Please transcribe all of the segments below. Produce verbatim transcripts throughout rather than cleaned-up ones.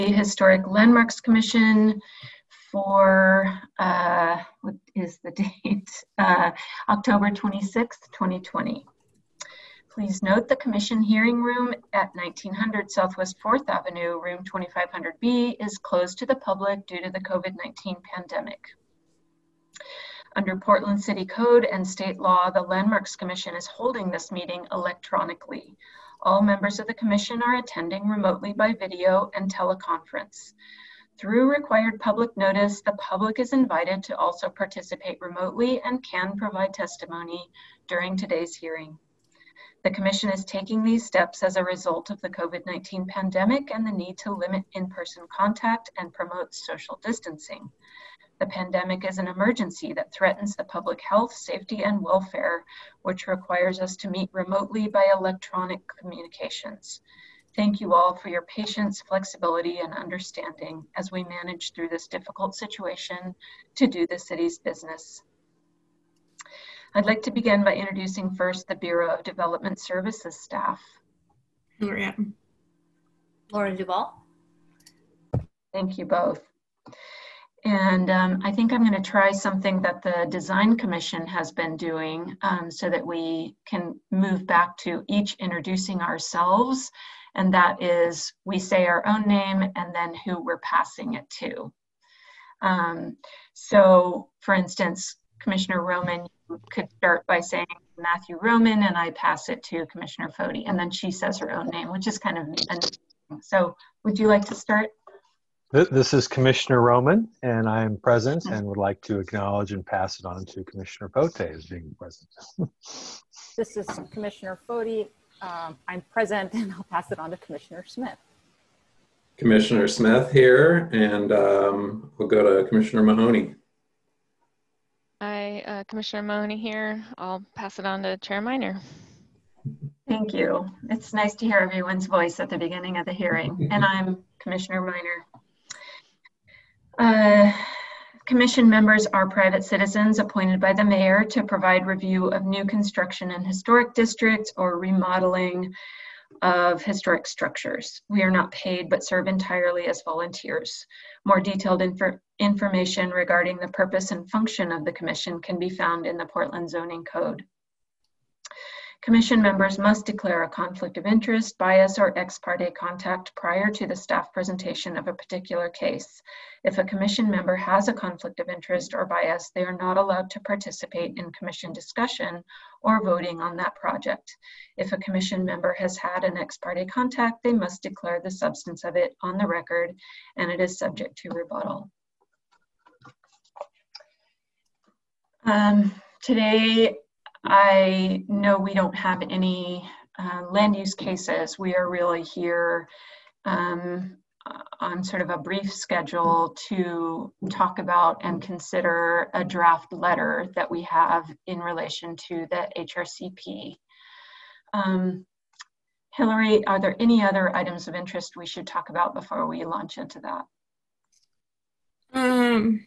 Historic Landmarks Commission for, uh, what is the date? Uh, October twenty-sixth, twenty twenty. Please note the commission hearing room at nineteen hundred Southwest fourth Avenue, room twenty-five hundred B, is closed to the public due to the COVID nineteen pandemic. Under Portland City Code and state law, the Landmarks Commission is holding this meeting electronically. All members of the commission are attending remotely by video and teleconference. Through required public notice, the public is invited to also participate remotely and can provide testimony during today's hearing. The commission is taking these steps as a result of the COVID nineteen pandemic and the need to limit in-person contact and promote social distancing. The pandemic is an emergency that threatens the public health, safety, and welfare, which requires us to meet remotely by electronic communications. Thank you all for your patience, flexibility, and understanding as we manage through this difficult situation to do the city's business. I'd like to begin by introducing first the Bureau of Development Services staff. Hillary Adam. Laura Duvall. Thank you both. And um, I think I'm going to try something that the Design Commission has been doing um, so that we can move back to each introducing ourselves. And that is, we say our own name and then who we're passing it to. Um, so for instance, Commissioner Roman, you could start by saying Matthew Roman, and I pass it to Commissioner Foti, and then she says her own name, which is kind of neat. So would you like to start? This is Commissioner Roman, and I am present and would like to acknowledge and pass it on to Commissioner Foti as being present. This is Commissioner Foti. Um, I'm present, and I'll pass it on to Commissioner Smith. Commissioner Smith here, and um, we'll go to Commissioner Mahoney. Hi, uh, Commissioner Mahoney here. I'll pass it on to Chair Minor. Thank you. It's nice to hear everyone's voice at the beginning of the hearing, and I'm Commissioner Minor. Uh, commission members are private citizens appointed by the mayor to provide review of new construction in historic districts or remodeling of historic structures. We are not paid but serve entirely as volunteers. More detailed infor information regarding the purpose and function of the commission can be found in the Portland Zoning Code. Commission members must declare a conflict of interest, bias, or ex parte contact prior to the staff presentation of a particular case. If a commission member has a conflict of interest or bias, they are not allowed to participate in commission discussion or voting on that project. If a commission member has had an ex parte contact, they must declare the substance of it on the record, and it is subject to rebuttal. Um, today, I know we don't have any uh, land use cases. We are really here um, on sort of a brief schedule to talk about and consider a draft letter that we have in relation to the H R C P. Um, Hillary, are there any other items of interest we should talk about before we launch into that? Um.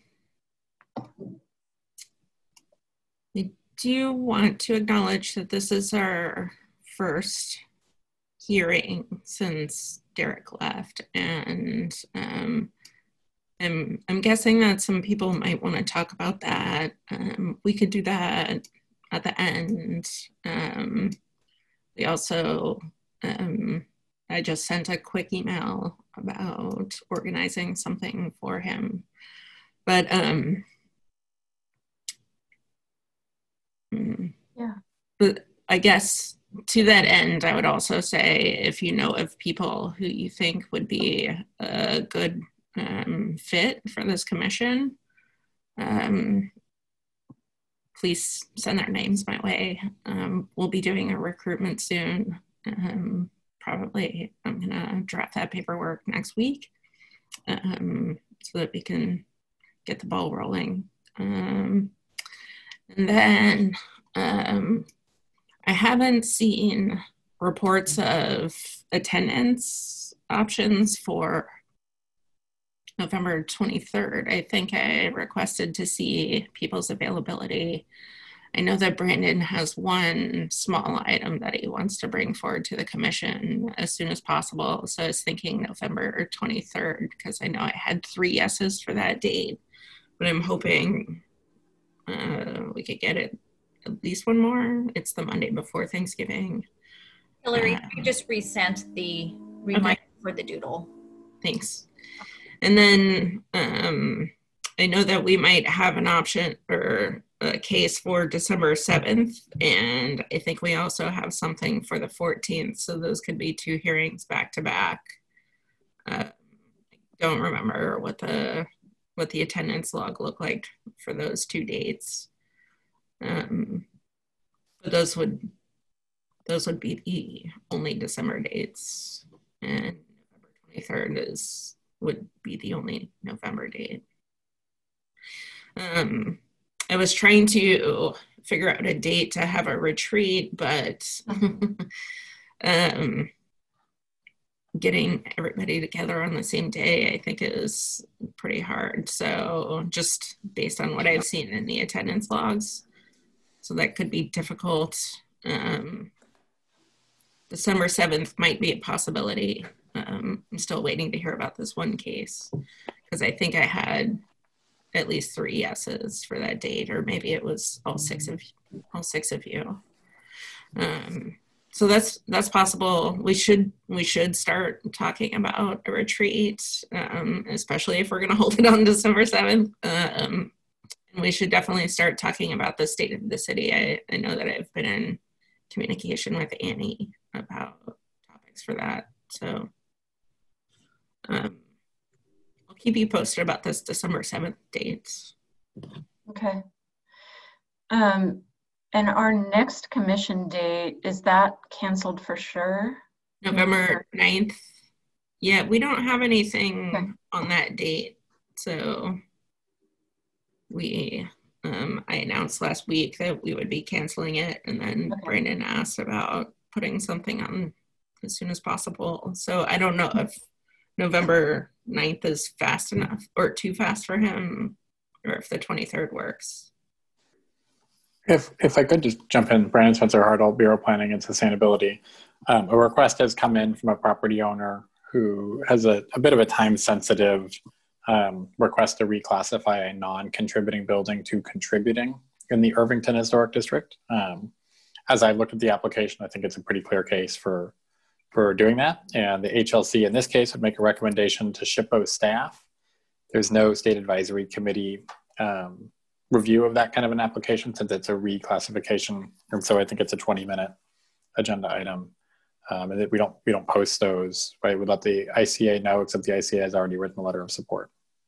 Do you want to acknowledge that this is our first hearing since Derek left? And um, I'm, I'm guessing that some people might want to talk about that. Um, we could do that at the end. Um, we also, um, I just sent a quick email about organizing something for him. But um, yeah, but I guess to that end, I would also say if you know of people who you think would be a good um, fit for this commission, um, please send their names my way. Um, we'll be doing a recruitment soon. Um, probably I'm gonna draft that paperwork next week um, so that we can get the ball rolling. Um, And then um, I haven't seen reports of attendance options for November twenty-third. I think I requested to see people's availability. I know that Brandon has one small item that he wants to bring forward to the commission as soon as possible. So I was thinking November twenty-third, because I know I had three yeses for that date, but I'm hoping uh, we could get it at least one more. It's the Monday before Thanksgiving. Hillary, Uh, you just resent the reminder okay. for the doodle. Thanks. And then um, I know that we might have an option or a case for December seventh, and I think we also have something for the fourteenth, so those could be two hearings back to back. Uh, I don't remember what the what the attendance log looked like for those two dates. Um, but those would those would be the only December dates, and November twenty-third is would be the only November date. Um, I was trying to figure out a date to have a retreat, but um, getting everybody together on the same day, I think, is pretty hard. So just based on what I've seen in the attendance logs, so that could be difficult. Um, December seventh might be a possibility. Um, I'm still waiting to hear about this one case, because I think I had at least three yeses for that date, or maybe it was all six of all six of you. Um, so that's that's possible. We should we should start talking about a retreat, um, especially if we're going to hold it on December seventh. Um, and we should definitely start talking about the state of the city. I, I know that I've been in communication with Annie about topics for that. So um, I'll keep you posted about this December seventh dates. Okay. Um, and our next commission date, is that canceled for sure? November ninth. Yeah, we don't have anything Okay. on that date. So we, um, I announced last week that we would be canceling it. And then Okay. Brandon asked about putting something on as soon as possible. So I don't know if November ninth is fast enough or too fast for him, or if the twenty-third works. If if I could just jump in, Brandon Spencer Hartle, Bureau of Planning and Sustainability. Um, a request has come in from a property owner who has a, a bit of a time-sensitive um, request to reclassify a non-contributing building to contributing in the Irvington Historic District. Um, as I looked at the application, I think it's a pretty clear case for for doing that. And the H L C in this case would make a recommendation to SHPO staff. There's no state advisory committee um, review of that kind of an application since it's a reclassification. And so I think it's a twenty minute agenda item. Um, and we don't we don't post those, right? We let the I C A know, except the I C A has already written a letter of support.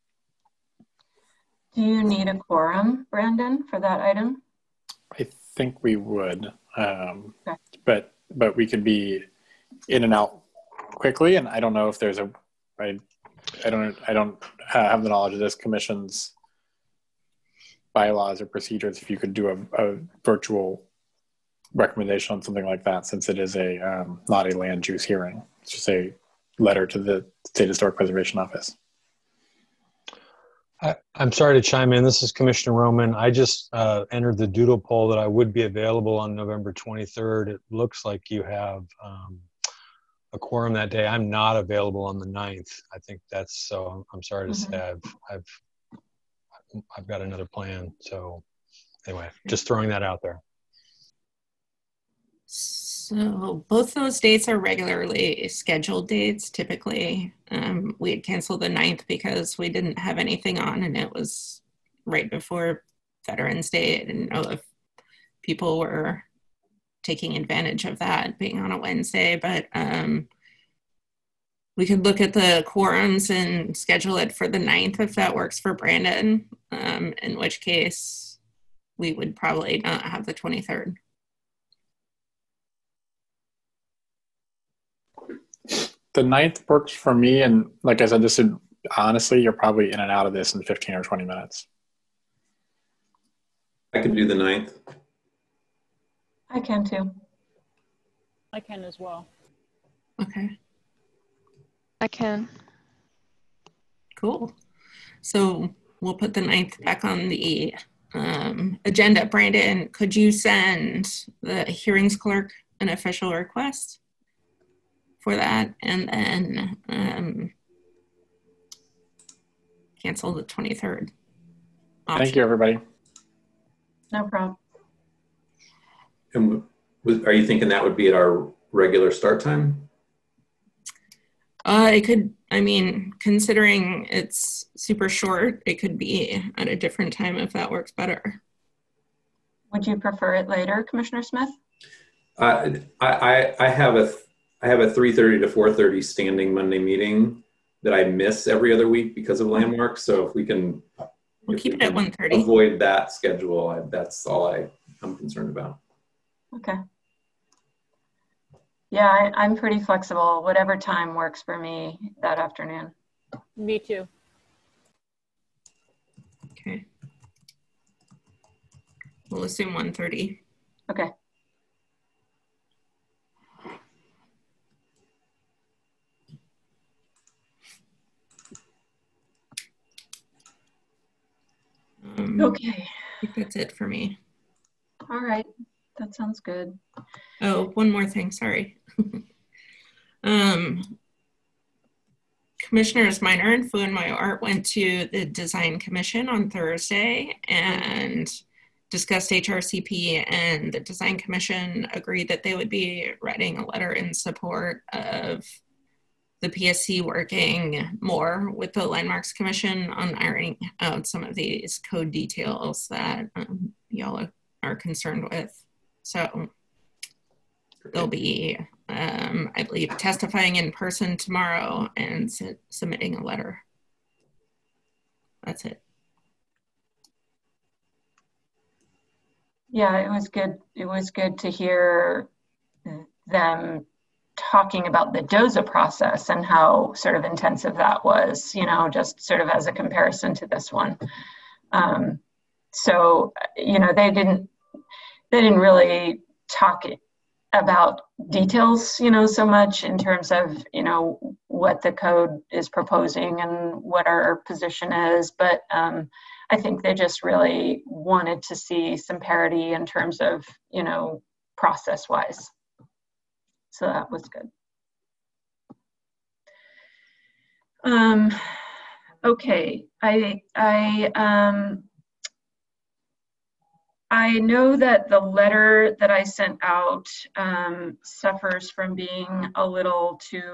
Do you need a quorum, Brandon, for that item? I think we would, um, Okay. but but we could be in and out quickly. And I don't know if there's a, I, I don't I don't have the knowledge of this commission's bylaws or procedures. If you could do a, a virtual recommendation on something like that, since it is a um, not a land use hearing, it's just a letter to the State Historic Preservation Office. I, I'm sorry to chime in. This is Commissioner Roman. I just uh, entered the doodle poll that I would be available on November twenty-third. It looks like you have um, a quorum that day. I'm not available on the ninth. I think that's so. I'm, I'm sorry to Mm-hmm. say I've I've I've got another plan. So anyway, just throwing that out there. So both those dates are regularly scheduled dates. Typically, um, we had canceled the ninth because we didn't have anything on, and it was right before Veterans Day. I didn't know if people were taking advantage of that being on a Wednesday, but um, we could look at the quorums and schedule it for the ninth if that works for Brandon, um, in which case we would probably not have the twenty-third. The ninth works for me. And like I said, this would, honestly, you're probably in and out of this in fifteen or twenty minutes. I could do the ninth. I can too. I can as well. Okay, I can. cool. So we'll put the ninth back on the um, agenda. Brandon, could you send the hearings clerk an official request for that, and then um, cancel the twenty-third option? Thank you, everybody. No problem. And was, are you thinking that would be at our regular start time? Uh, it could, I mean, considering it's super short, it could be at a different time if that works better. Would you prefer it later, Commissioner Smith? Uh, I, I, I have a, I have a three thirty to four thirty standing Monday meeting that I miss every other week because of landmarks. So if we can, We'll if keep we it at can one thirty. avoid that schedule, I, that's all I, I'm concerned about. Okay. Yeah, I, I'm pretty flexible. Whatever time works for me that afternoon. Me too. Okay. We'll assume one thirty. Okay. Um, Okay. I think that's it for me. All right. That sounds good. Oh, one more thing, sorry. um, Commissioners Minor and Fu and My Art went to the Design Commission on Thursday and discussed H R C P, and the Design Commission agreed that they would be writing a letter in support of the P S C working more with the Landmarks Commission on ironing out some of these code details that um, y'all are concerned with. So they'll be, um, I believe, testifying in person tomorrow and su submitting a letter. That's it. Yeah, it was good. It was good to hear them talking about the D O Z A process and how sort of intensive that was, you know, just sort of as a comparison to this one. Um, so, you know, they didn't, they didn't really talk about details, you know, so much in terms of, you know, what the code is proposing and what our position is. But um, I think they just really wanted to see some parity in terms of, you know, process wise. So that was good. Um, okay, I, I, um, I know that the letter that I sent out um, suffers from being a little too